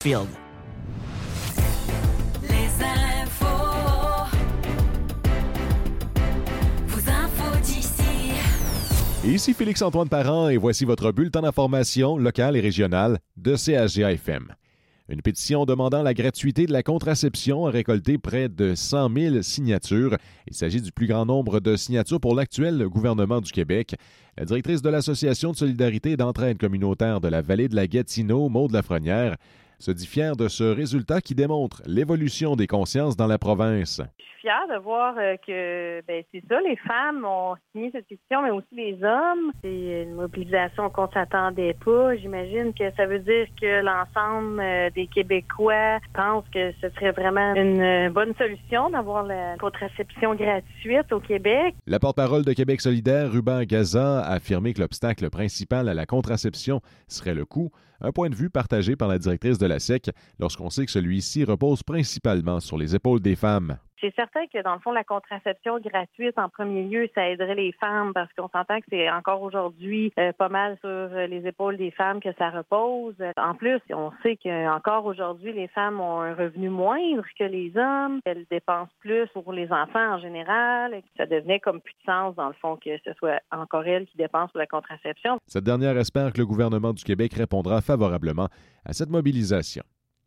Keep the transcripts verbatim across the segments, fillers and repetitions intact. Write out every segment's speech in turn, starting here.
Field. Les infos, vos infos d'ici. Ici Félix-Antoine Parent et voici votre bulletin d'information locale et régionale de C H G A F M. Une pétition demandant la gratuité de la contraception a récolté près de cent mille signatures. Il s'agit du plus grand nombre de signatures pour l'actuel gouvernement du Québec. La directrice de l'Association de solidarité et d'entraide communautaire de la vallée de la Gatineau, Maude Lafrenière, se dit fière de ce résultat qui démontre l'évolution des consciences dans la province. Je suis fière de voir que, ben c'est ça, les femmes ont signé cette pétition, mais aussi les hommes. C'est une mobilisation qu'on ne s'attendait pas. J'imagine que ça veut dire que l'ensemble des Québécois pensent que ce serait vraiment une bonne solution d'avoir la contraception gratuite au Québec. La porte-parole de Québec solidaire, Ruben Gaza, a affirmé que l'obstacle principal à la contraception serait le coût, un point de vue partagé par la directrice de la S E C lorsqu'on sait que celui-ci repose principalement sur les épaules des femmes. C'est certain que, dans le fond, la contraception gratuite, en premier lieu, ça aiderait les femmes parce qu'on s'entend que c'est encore aujourd'hui euh, pas mal sur les épaules des femmes que ça repose. En plus, on sait qu'encore aujourd'hui, les femmes ont un revenu moindre que les hommes. Elles dépensent plus pour les enfants en général. Ça devenait comme plus de sens, dans le fond, que ce soit encore elles qui dépensent pour la contraception. Cette dernière espère que le gouvernement du Québec répondra favorablement à cette mobilisation.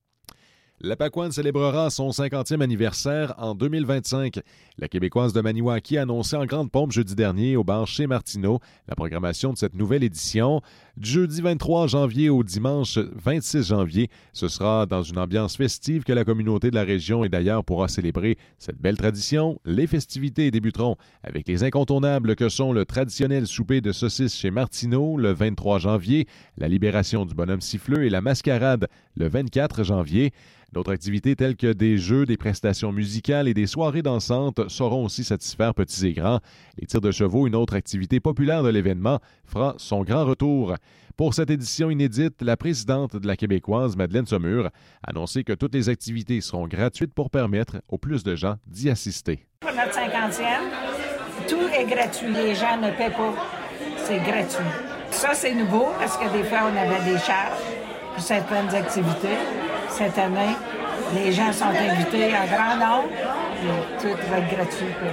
La Pacoane célébrera son cinquantième anniversaire en deux mille vingt-cinq. La Québécoise de Maniwaki a annoncé en grande pompe jeudi dernier au bar chez Martineau la programmation de cette nouvelle édition. Du jeudi vingt-trois janvier au dimanche vingt-six janvier, ce sera dans une ambiance festive que la communauté de la région et d'ailleurs pourra célébrer cette belle tradition. Les festivités débuteront avec les incontournables que sont le traditionnel souper de saucisses chez Martineau le vingt-trois janvier, la libération du bonhomme siffleux et la mascarade le vingt-quatre janvier. D'autres activités telles que des jeux, des prestations musicales et des soirées dansantes sauront aussi satisfaire petits et grands. Les tirs de chevaux, une autre activité populaire de l'événement, fera son grand retour. Pour cette édition inédite, la présidente de la Québécoise, Madeleine Saumur, a annoncé que toutes les activités seront gratuites pour permettre au plus de gens d'y assister. Pour notre cinquantième, tout est gratuit. Les gens ne paient pas. C'est gratuit. Ça, c'est nouveau parce que des fois, on avait des charges pour certaines activités. Cette année, les gens sont invités en grand nombre et tout va être gratuit pour,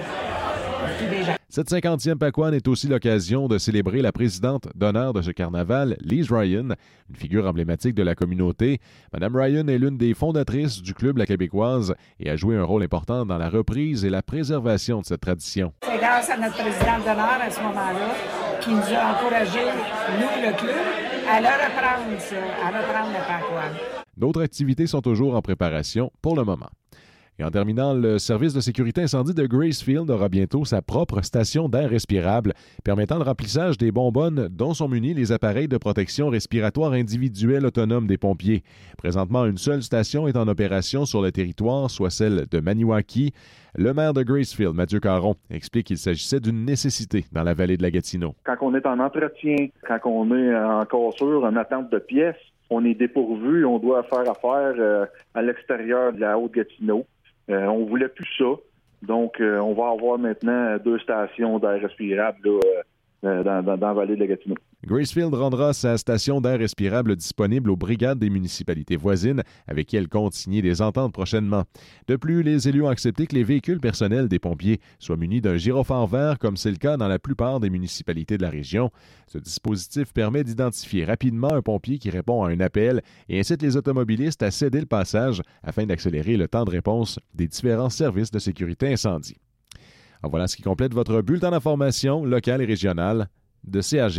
euh, pour tous les gens. Cette cinquantième Pacoane est aussi l'occasion de célébrer la présidente d'honneur de ce carnaval, Lise Ryan, une figure emblématique de la communauté. Madame Ryan est l'une des fondatrices du Club La Québécoise et a joué un rôle important dans la reprise et la préservation de cette tradition. C'est grâce à notre présidente d'honneur à ce moment-là qui nous a encouragés, nous, le club, à le reprendre, ça, à reprendre le Pacoane. D'autres activités sont toujours en préparation pour le moment. Et en terminant, le service de sécurité incendie de Gracefield aura bientôt sa propre station d'air respirable, permettant le remplissage des bonbonnes dont sont munis les appareils de protection respiratoire individuelle autonome des pompiers. Présentement, une seule station est en opération sur le territoire, soit celle de Maniwaki. Le maire de Gracefield, Mathieu Caron, explique qu'il s'agissait d'une nécessité dans la vallée de la Gatineau. Quand on est en entretien, quand on est en cassure, en attente de pièces, on est dépourvu, on doit faire affaire euh, à l'extérieur de la Haute-Gatineau. Euh, on voulait plus ça. Donc, euh, on va avoir maintenant deux stations d'air respirable là, euh, dans, dans, dans la vallée de la Gatineau. Gracefield rendra sa station d'air respirable disponible aux brigades des municipalités voisines avec qui elle compte signer des ententes prochainement. De plus, les élus ont accepté que les véhicules personnels des pompiers soient munis d'un gyrophare vert comme c'est le cas dans la plupart des municipalités de la région. Ce dispositif permet d'identifier rapidement un pompier qui répond à un appel et incite les automobilistes à céder le passage afin d'accélérer le temps de réponse des différents services de sécurité incendie. Alors voilà ce qui complète votre bulletin d'information locale et régionale de C H G.